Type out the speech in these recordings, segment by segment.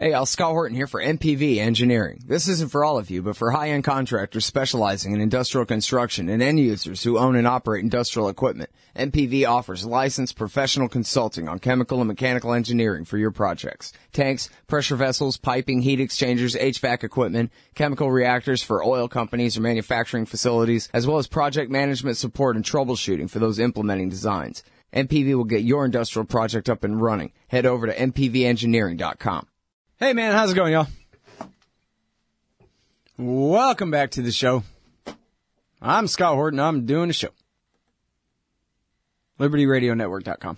Hey, Scott Horton here for MPV Engineering. This isn't for all of you, but for high-end contractors specializing in industrial construction and end users who own and operate industrial equipment. MPV offers licensed professional consulting on chemical and mechanical engineering for your projects. Tanks, pressure vessels, piping, heat exchangers, HVAC equipment, chemical reactors for oil companies or manufacturing facilities, as well as project management support and troubleshooting for those implementing designs. MPV will get your industrial project up and running. Head over to mpvengineering.com. Hey, man, how's it going, y'all? Welcome back to the show. I'm Scott Horton. I'm doing a show. LibertyRadioNetwork.com.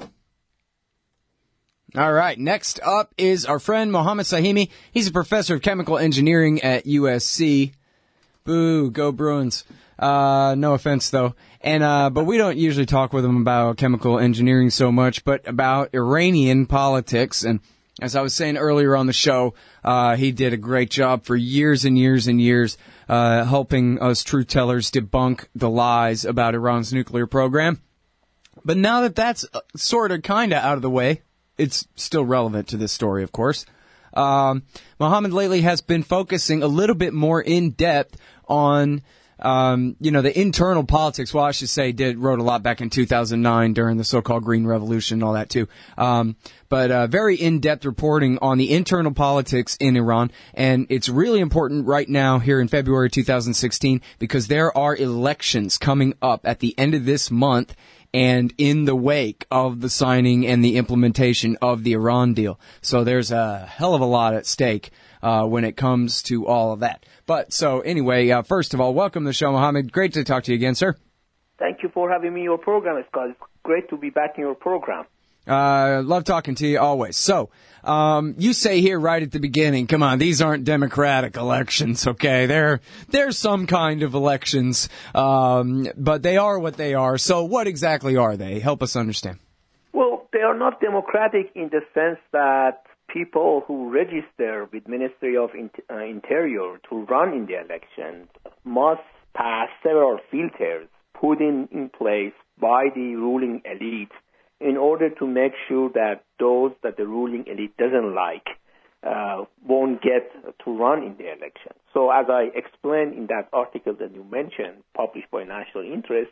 All right, next up is our friend Mohammed Sahimi. He's a professor of chemical engineering at USC. Boo, go Bruins. No offense, though. But we don't usually talk with him about chemical engineering so much, but about Iranian politics. And as I was saying earlier on the show, he did a great job for years and years and years, helping us truth tellers debunk the lies about Iran's nuclear program. But now that that's sort of kind of out of the way, it's still relevant to this story, of course. Mohammed lately has been focusing a little bit more in depth on the internal politics. Well, I should say wrote a lot back in 2009 during the so-called Green Revolution and all that too. But very in-depth reporting on the internal politics in Iran. And it's really important right now here in February 2016 because there are elections coming up at the end of this month and in the wake of the signing and the implementation of the Iran deal. So there's a hell of a lot at stake when it comes to all of that. But so anyway, first of all, welcome to the show, Mohammed. Great to talk to you again, sir. Thank you for having me in your program, Scott. It's great to be back in your program. Love talking to you always. So, you say here right at the beginning, come on, these aren't democratic elections, okay? They're some kind of elections, but they are what they are. So what exactly are they? Help us understand. Well, they are not democratic in the sense that people who register with Ministry of Interior to run in the election must pass several filters put in place by the ruling elite in order to make sure that those that the ruling elite doesn't like won't get to run in the election. So as I explained in that article that you mentioned, published by National Interest,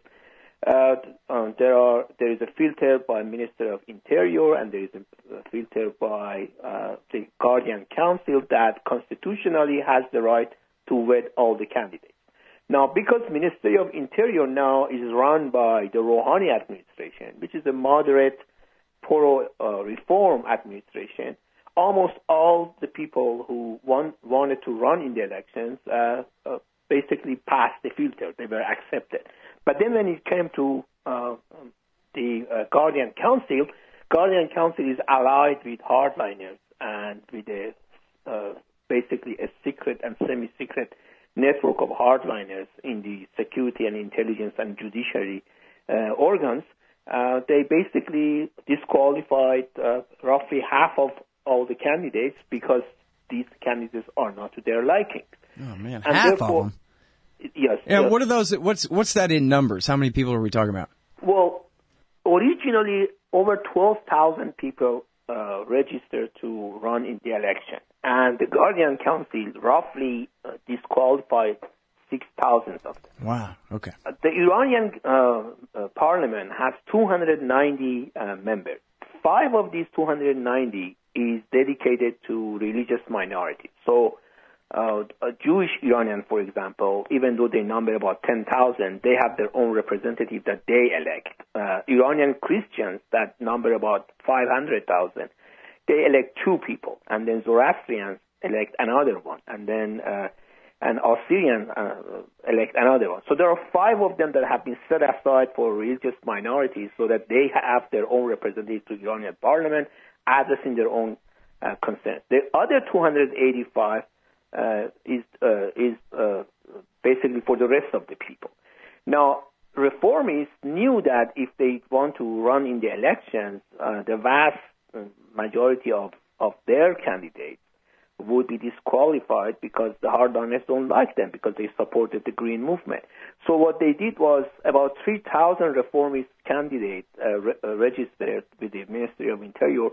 there is a filter by Minister of Interior and there is a filter by the Guardian Council that constitutionally has the right to vet all the candidates. Now, because Ministry of Interior now is run by the Rouhani administration, which is a moderate pro-reform administration, almost all the people who wanted to run in the elections basically passed the filter. They were accepted. But then when it came to the Guardian Council is allied with hardliners and with basically a secret and semi-secret network of hardliners in the security and intelligence and judiciary organs. They basically disqualified roughly half of all the candidates because these candidates are not to their liking. Oh man, and half of them. Yes. Yeah. Yes. What are those? What's that in numbers? How many people are we talking about? Well, originally over 12,000 people registered to run in the election, and the Guardian Council roughly disqualified 6,000 of them. Wow. Okay. The Iranian parliament has 290 members. 5 of these 290 is dedicated to religious minorities. So a Jewish Iranian, for example, even though they number about 10,000, they have their own representative that they elect. Iranian Christians that number about 500,000, they elect 2 people, and then Zoroastrians elect another one, and then an Assyrian elect another one. So there are 5 of them that have been set aside for religious minorities so that they have their own representative to the Iranian parliament addressing their own concerns. The other 285 is basically for the rest of the people. Now, reformists knew that if they want to run in the elections, the vast majority of their candidates would be disqualified because the hardliners don't like them because they supported the Green Movement. So what they did was about 3,000 reformist candidates registered with the Ministry of Interior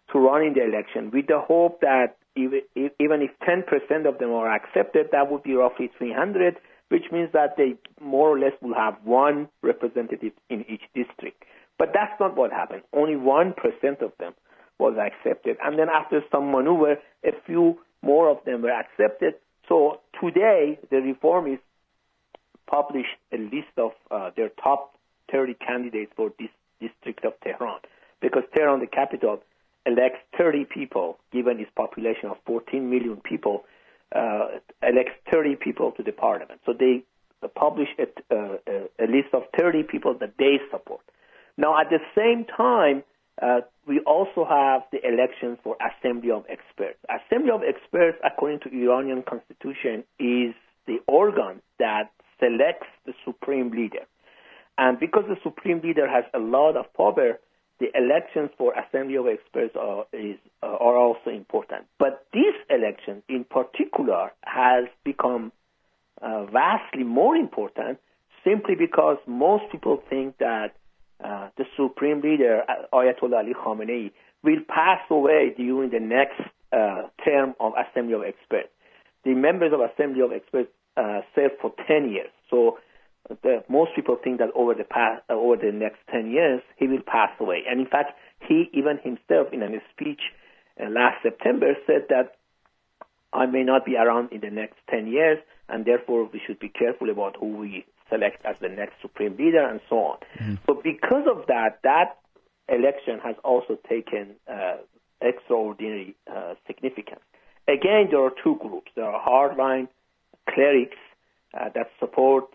to run in the election, with the hope that even if 10% of them are accepted, that would be roughly 300, which means that they more or less will have one representative in each district. But that's not what happened. Only 1% of them was accepted. And then after some maneuver, a few more of them were accepted. So today, the reformists published a list of their top 30 candidates for this district of Tehran, because Tehran, the capital, elects 30 people, given its population of 14 million people, elects 30 people to the parliament. So they publish a list of 30 people that they support. Now, at the same time, we also have the elections for Assembly of Experts. Assembly of Experts, according to Iranian constitution, is the organ that selects the supreme leader. And because the supreme leader has a lot of power, the elections for Assembly of Experts are also important. But this election in particular has become vastly more important simply because most people think that the supreme leader, Ayatollah Ali Khamenei, will pass away during the next term of Assembly of Experts. The members of Assembly of Experts serve for 10 years. So most people think that over the next 10 years, he will pass away. And in fact, he even himself in a speech last September said that I may not be around in the next 10 years, and therefore we should be careful about who we select as the next supreme leader and so on. Mm-hmm. So because of that election has also taken extraordinary significance. Again, there are two groups. There are hardline clerics that support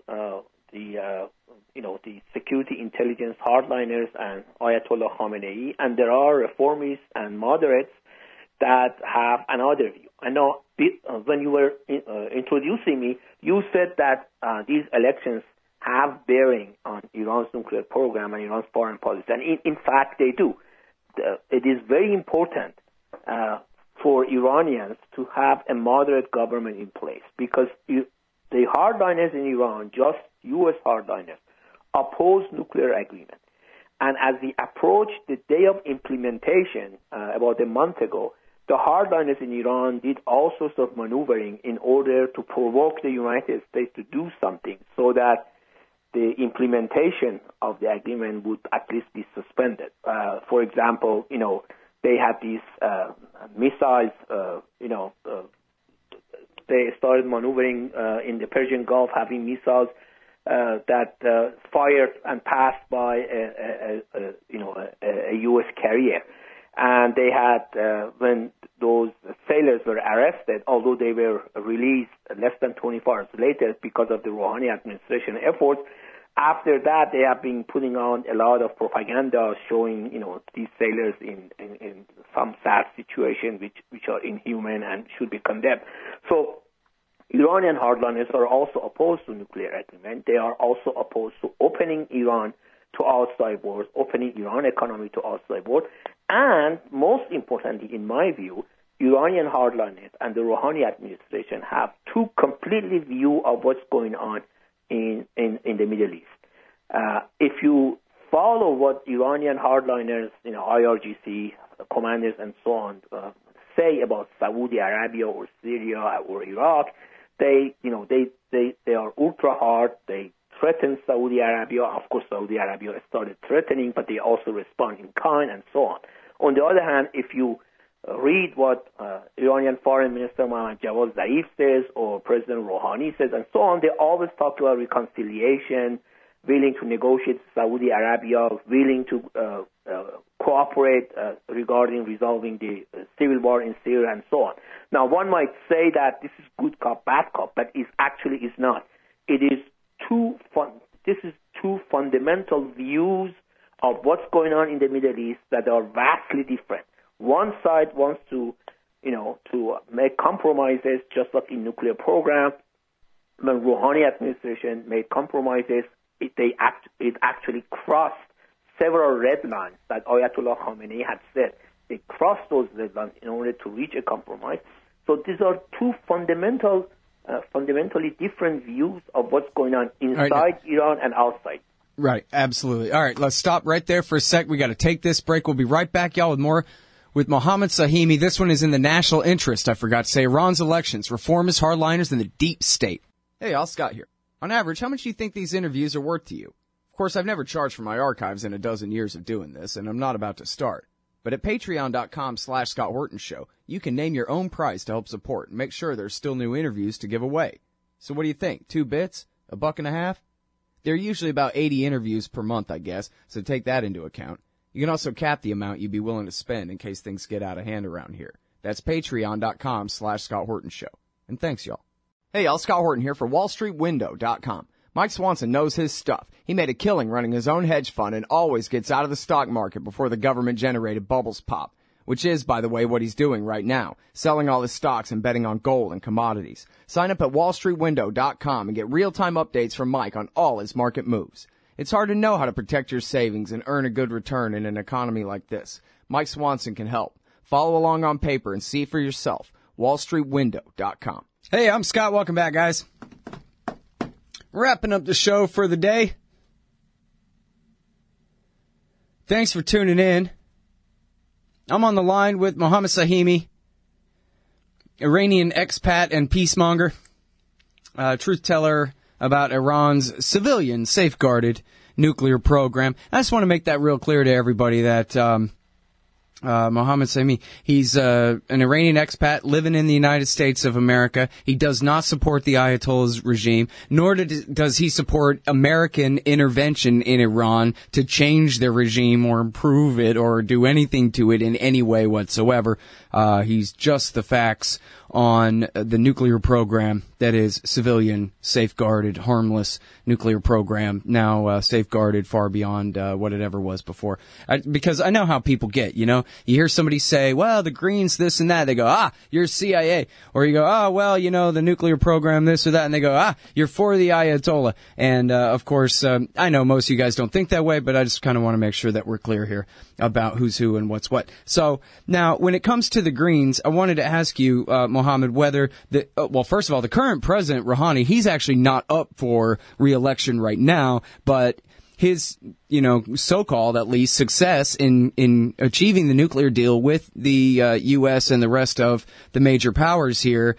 the security intelligence hardliners and Ayatollah Khamenei, and there are reformists and moderates that have another view. I know when you were introducing me, you said that these elections have bearing on Iran's nuclear program and Iran's foreign policy, and in fact they do. It is very important for Iranians to have a moderate government in place, because the hardliners in Iran, just U.S. hardliners, oppose nuclear agreement. And as we approach the day of implementation about a month ago, the hardliners in Iran did all sorts of maneuvering in order to provoke the United States to do something so that the implementation of the agreement would at least be suspended. For example, they had these missiles, they started maneuvering in the Persian Gulf, having missiles that fired and passed by a U.S. carrier. And they had, when those sailors were arrested, although they were released less than 24 hours later because of the Rouhani administration efforts, after that they have been putting on a lot of propaganda showing, these sailors in some sad situation which are inhuman and should be condemned. So Iranian hardliners are also opposed to nuclear agreement. They are also opposed to opening Iran to outside wars, opening Iran economy to outside wars. And most importantly, in my view, Iranian hardliners and the Rouhani administration have two completely view of what's going on in the Middle East. If you follow what Iranian hardliners, IRGC commanders and so on, say about Saudi Arabia or Syria or Iraq, they are ultra hard. They threaten Saudi Arabia. Of course, Saudi Arabia started threatening, but they also respond in kind and so on. On the other hand, if you read what Iranian Foreign Minister Mohammad Javad Zarif says or President Rouhani says and so on, they always talk about reconciliation, willing to negotiate with Saudi Arabia, willing to cooperate regarding resolving the civil war in Syria and so on. Now, one might say that this is good cop, bad cop, but it actually is not. It is this is two fundamental views of what's going on in the Middle East that are vastly different. One side wants to make compromises, just like in nuclear program. When Rouhani administration made compromises, it actually crossed several red lines that Ayatollah Khamenei had said. They crossed those red lines in order to reach a compromise. So these are two fundamentally different views of what's going on inside Iran and outside. Right, absolutely. All right, let's stop right there for a sec. We got to take this break. We'll be right back, y'all, with more with Mohammed Sahimi. This one is in the national interest, I forgot to say. Iran's elections, reformists, hardliners, and the deep state. Hey, y'all, Scott here. On average, how much do you think these interviews are worth to you? Of course, I've never charged for my archives in a dozen years of doing this, and I'm not about to start. But at patreon.com/Scott Horton Show, you can name your own price to help support and make sure there's still new interviews to give away. So what do you think? 2 bits? $1.50? There are usually about 80 interviews per month, I guess, so take that into account. You can also cap the amount you'd be willing to spend in case things get out of hand around here. That's patreon.com/Scott Horton Show. And thanks, y'all. Hey, y'all, Scott Horton here for WallStreetWindow.com. Mike Swanson knows his stuff. He made a killing running his own hedge fund and always gets out of the stock market before the government-generated bubbles pop, which is, by the way, what he's doing right now, selling all his stocks and betting on gold and commodities. Sign up at WallStreetWindow.com and get real-time updates from Mike on all his market moves. It's hard to know how to protect your savings and earn a good return in an economy like this. Mike Swanson can help. Follow along on paper and see for yourself. WallStreetWindow.com. Hey, I'm Scott. Welcome back, guys. Wrapping up the show for the day. Thanks for tuning in. I'm on the line with Mohammed Sahimi, Iranian expat and peacemonger, truth teller about Iran's civilian safeguarded nuclear program. I just want to make that real clear to everybody that Mohammed Sahimi, he's an Iranian expat living in the United States of America. He does not support the Ayatollah's regime, nor does he support American intervention in Iran to change their regime or improve it or do anything to it in any way whatsoever. He's just the facts on the nuclear program that is civilian, safeguarded, harmless nuclear program, now safeguarded far beyond what it ever was before. Because I know how people get, you know. You hear somebody say, well, the Greens, this and that. They go, you're CIA. Or you go, well, you know, the nuclear program, this or that. And they go, you're for the Ayatollah. And, of course, I know most of you guys don't think that way, but I just kind of want to make sure that we're clear here about who's who and what's what. So, now, when it comes to the Greens, I wanted to ask you, Mohammed, whether well, first of all, the current president, Rouhani, he's actually not up for re-election right now, but his, you know, so-called, at least, success in achieving the nuclear deal with the U.S. and the rest of the major powers here,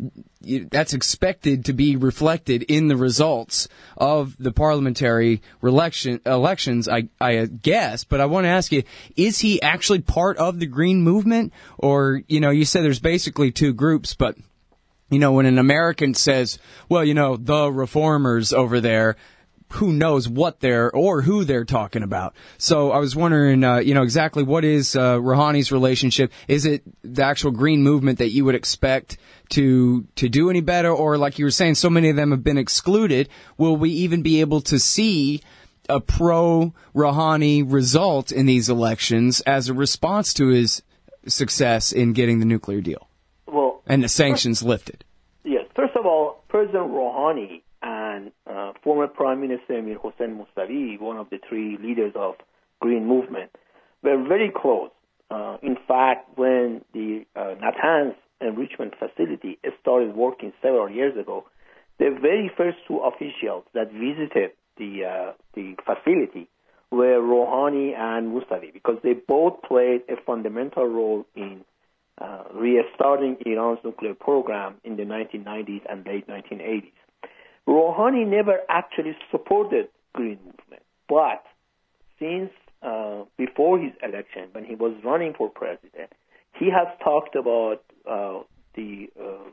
that's expected to be reflected in the results of the parliamentary elections, I guess. But I want to ask you, is he actually part of the Green movement? Or, you know, you said there's basically two groups, but, you know, when an American says, well, you know, the reformers over there, who knows what or who they're talking about. So I was wondering, you know, exactly what is Rouhani's relationship? Is it the actual Green movement that you would expect to do any better? Or like you were saying, so many of them have been excluded. Will we even be able to see a pro-Rouhani result in these elections as a response to his success in getting the nuclear deal? Well, and the sanctions lifted? Yes. First of all, President Rouhani and former Prime Minister Mir Hossein Mousavi, one of the three leaders of Green movement, were very close. In fact, when the Natanz enrichment facility started working several years ago, the very first two officials that visited the facility were Rouhani and Mousavi, because they both played a fundamental role in restarting Iran's nuclear program in the 1990s and late 1980s. Rouhani never actually supported Green movement, but since before his election, when he was running for president, he has talked about the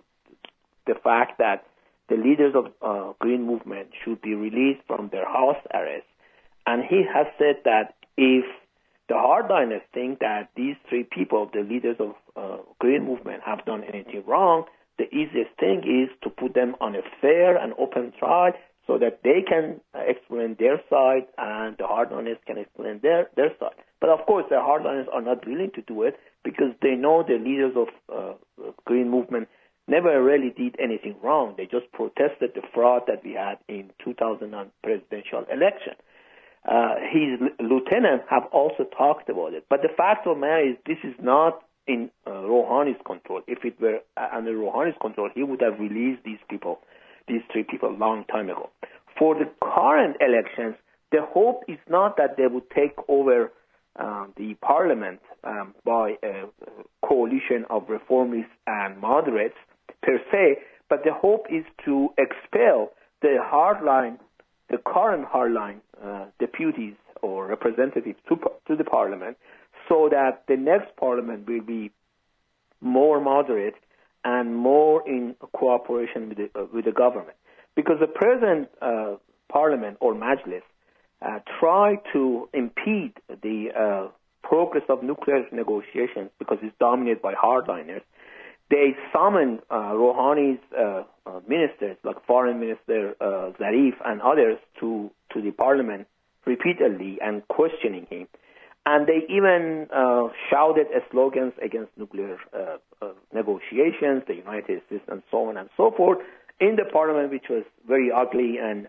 fact that the leaders of Green movement should be released from their house arrest, and he has said that if the hardliners think that these three people, the leaders of Green movement, have done anything wrong, the easiest thing is to put them on a fair and open trial so that they can explain their side and the hardliners can explain their side. But of course, the hardliners are not willing to do it because they know the leaders of Green movement never really did anything wrong. They just protested the fraud that we had in 2009 presidential election. His lieutenants have also talked about it. But the fact of the matter is this is not in Rouhani's control. If it were under Rouhani's control, he would have released these three people a long time ago. For the current elections, the hope is not that they would take over the parliament by a coalition of reformists and moderates per se, but the hope is to expel the current hardline deputies or representatives to the parliament, so that the next parliament will be more moderate and more in cooperation with the government. Because the present parliament or Majlis try to impede the progress of nuclear negotiations because it's dominated by hardliners. They summoned Rouhani's ministers, like Foreign Minister Zarif and others, to the parliament repeatedly and questioning him. And they even shouted slogans against nuclear negotiations, the United States, and so on and so forth, in the parliament, which was very ugly and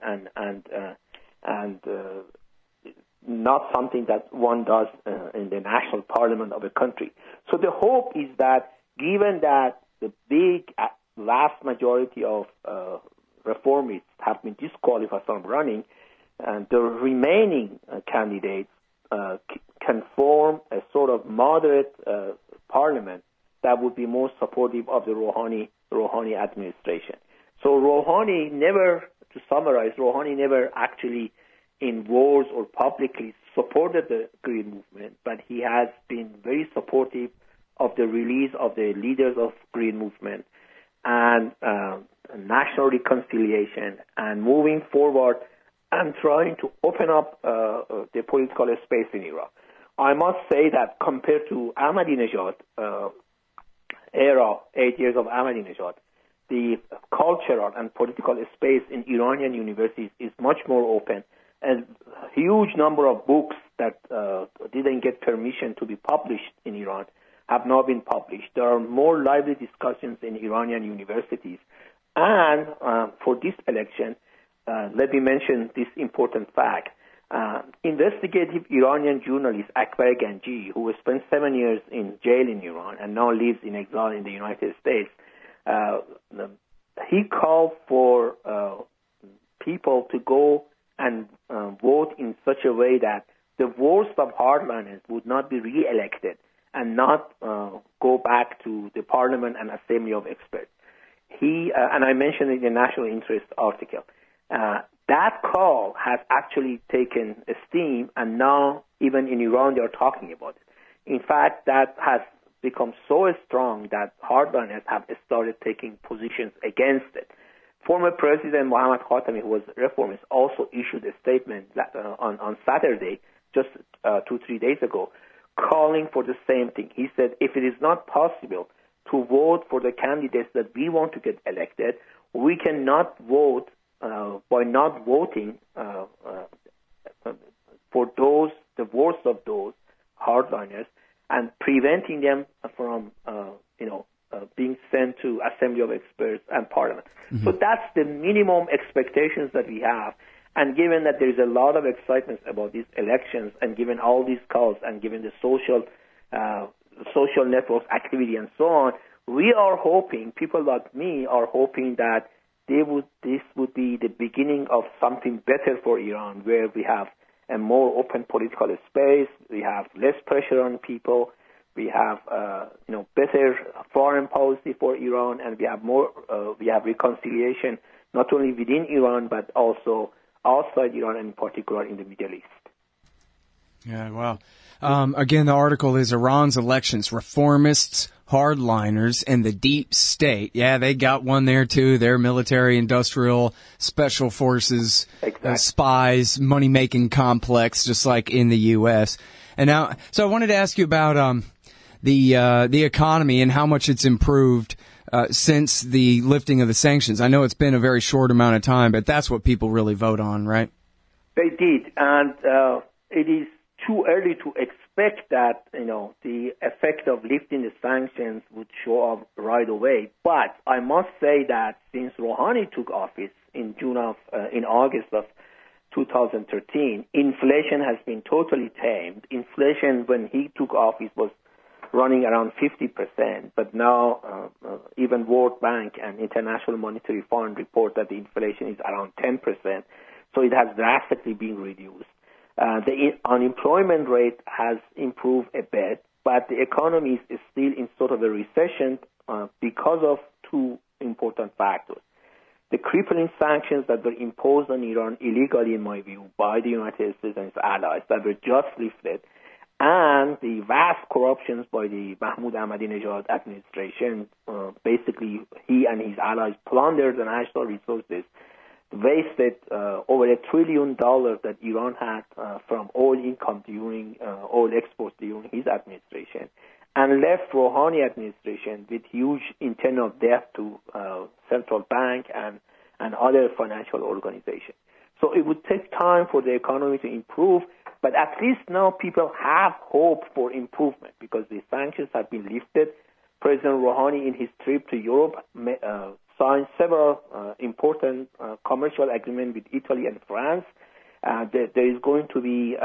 not something that one does in the national parliament of a country. So the hope is that, given that the vast majority of reformists have been disqualified from running, and the remaining candidates can form a sort of moderate parliament that would be more supportive of the Rouhani administration. So Rouhani never, to summarize, Rouhani never actually in words or publicly supported the Green Movement, but he has been very supportive of the release of the leaders of Green Movement and national reconciliation and moving forward and trying to open up the political space in Iraq. I must say that compared to Ahmadinejad era, 8 years of Ahmadinejad, the cultural and political space in Iranian universities is much more open, and a huge number of books that didn't get permission to be published in Iran have now been published. There are more lively discussions in Iranian universities. And for this election, let me mention this important fact. Investigative Iranian journalist Akbar Ganji, who spent 7 years in jail in Iran and now lives in exile in the United States, he called for people to go and vote in such a way that the worst of hardliners would not be re-elected and not go back to the parliament and assembly of experts. And I mentioned it in the National Interest article, that call has actually taken steam, and now even in Iran they are talking about it. In fact, that has become so strong that hardliners have started taking positions against it. Former President Mohammad Khatami, who was a reformist, also issued a statement on Saturday, just 2-3 days ago, calling for the same thing. He said, if it is not possible to vote for the candidates that we want to get elected, we cannot vote by not voting for those, the worst of those hardliners, and preventing them from, being sent to Assembly of Experts and Parliament. Mm-hmm. So that's the minimum expectations that we have. And given that there is a lot of excitement about these elections, and given all these calls, and given the social networks activity and so on, we are hoping, people like me are hoping that this would be the beginning of something better for Iran, where we have a more open political space, we have less pressure on people, we have better foreign policy for Iran, and we have reconciliation not only within Iran but also outside Iran, and in particular in the Middle East. Yeah, wow. Again, the article is Iran's elections, reformists, hardliners, and the deep state. Yeah, they got one there too. They're military, industrial, special forces, exactly. Spies, money-making complex, just like in the U.S. And now, so I wanted to ask you about the economy and how much it's improved since the lifting of the sanctions. I know it's been a very short amount of time, but that's what people really vote on, right? They did, and it is too early to expect that the effect of lifting the sanctions would show up right away. But I must say that since Rouhani took office in August of 2013, inflation has been totally tamed. Inflation when he took office was running around 50%, but now even World Bank and International Monetary Fund report that the inflation is around 10%. So it has drastically been reduced. The unemployment rate has improved a bit, but the economy is still in sort of a recession because of two important factors. The crippling sanctions that were imposed on Iran illegally, in my view, by the United States and its allies that were just lifted, and the vast corruptions by the Mahmoud Ahmadinejad administration. Basically, he and his allies plundered the national resources, wasted over $1 trillion that Iran had from oil income during oil exports during his administration, and left Rouhani administration with huge internal debt to central bank and other financial organizations. So it would take time for the economy to improve, but at least now people have hope for improvement because the sanctions have been lifted. President Rouhani, in his trip to Europe, signed several important commercial agreements with Italy and France. There is going to be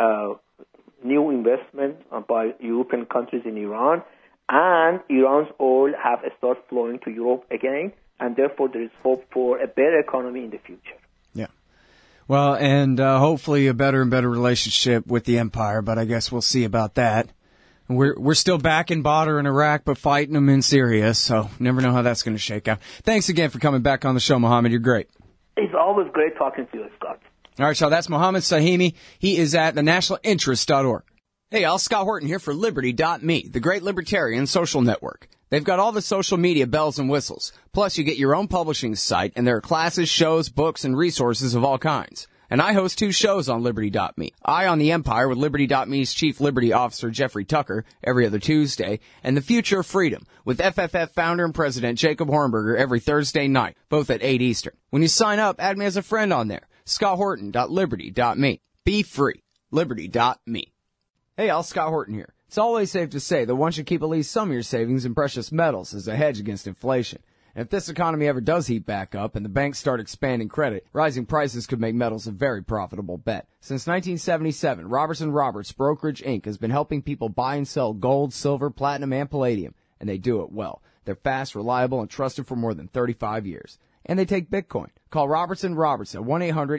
new investment by European countries in Iran, and Iran's oil have started flowing to Europe again, and therefore there is hope for a better economy in the future. Yeah. Well, and hopefully a better and better relationship with the empire, but I guess we'll see about that. We're still backing Badr in Iraq, but fighting them in Syria, so never know how that's going to shake out. Thanks again for coming back on the show, Mohammed. You're great. It's always great talking to you, Scott. All right, so that's Mohammed Sahimi. He is at thenationalinterest.org. Hey, y'all, Scott Horton here for Liberty.me, the great libertarian social network. They've got all the social media bells and whistles. Plus, you get your own publishing site, and there are classes, shows, books, and resources of all kinds. And I host 2 shows on Liberty.me. Eye on the Empire with Liberty.me's Chief Liberty Officer Jeffrey Tucker every other Tuesday, and The Future of Freedom with FFF founder and president Jacob Hornberger every Thursday night, both at 8 Eastern. When you sign up, add me as a friend on there. ScottHorton.Liberty.me. Be free. Liberty.me. Hey, all, Scott Horton here. It's always safe to say that one should keep at least some of your savings in precious metals as a hedge against inflation. And if this economy ever does heat back up and the banks start expanding credit, rising prices could make metals a very profitable bet. Since 1977, Robertson Roberts Brokerage Inc. has been helping people buy and sell gold, silver, platinum, and palladium, and they do it well. They're fast, reliable, and trusted for more than 35 years. And they take Bitcoin. Call Robertson Roberts at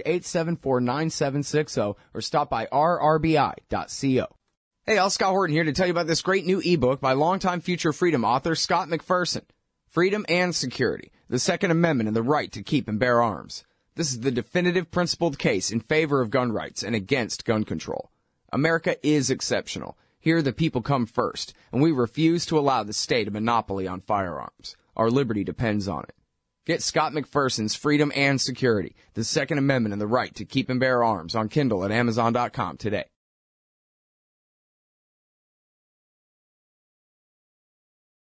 1-800-874-9760 or stop by rrbi.co. Hey, all, Scott Horton here to tell you about this great new ebook by longtime Future Freedom author Scott McPherson. Freedom and Security, the Second Amendment and the Right to Keep and Bear Arms. This is the definitive principled case in favor of gun rights and against gun control. America is exceptional. Here the people come first, and we refuse to allow the state a monopoly on firearms. Our liberty depends on it. Get Scott McPherson's Freedom and Security, the Second Amendment and the Right to Keep and Bear Arms on Kindle at Amazon.com today.